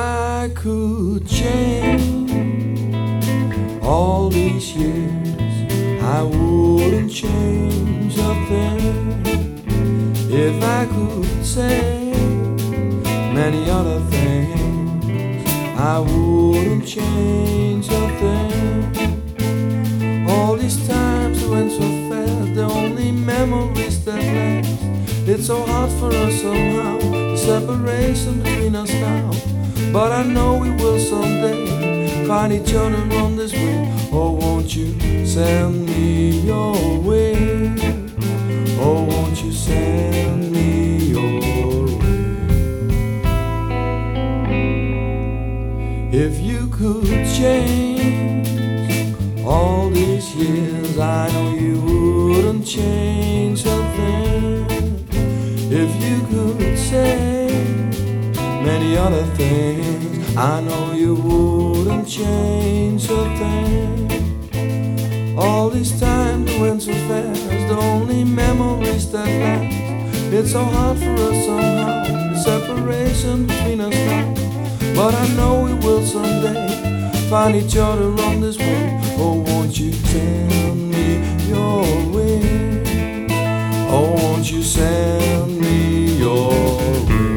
I could change all these years, I wouldn't change a thing. If I could say many other things, I wouldn't change a thing. All these times went so fast, the only memories that last. It's so hard for us somehow, the separation between us now. But I know we will someday find each other on this way. Oh, won't you send me your way? Oh, won't you send me your way? If you could change all these years, I know you wouldn't change a thing. If you could say many other things, I know you wouldn't change a thing. All these times went so fast, the only memories that last. It's so hard for us somehow, the separation between us now. But I know we will someday find each other on this way. Oh, won't you tell me your way? Oh, won't you send me your way?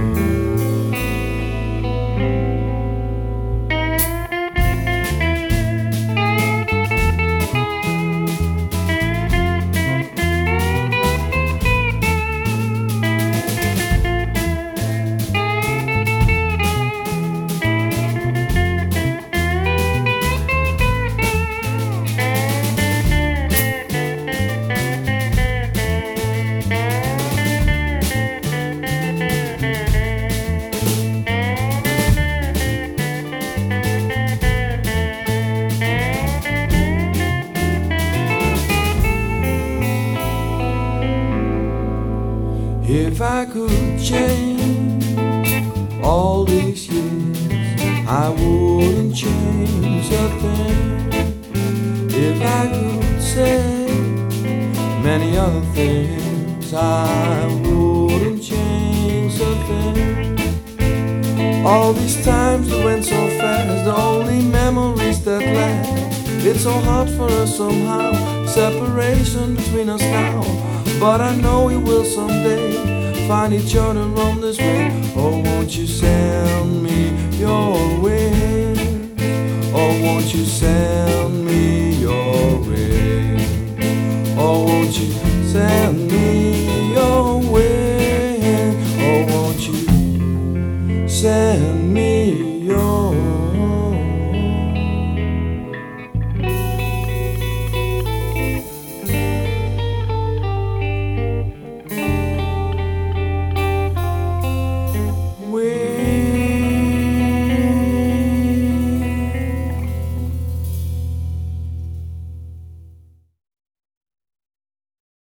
If I could change all these years, I wouldn't change a thing. If I could say many other things, I wouldn't change a thing. All these times that went so fast, the only memories that last. It's so hard for us somehow, separation between us now. But I know we will someday find each other on this way. Oh, won't you send me your way? Oh, won't you send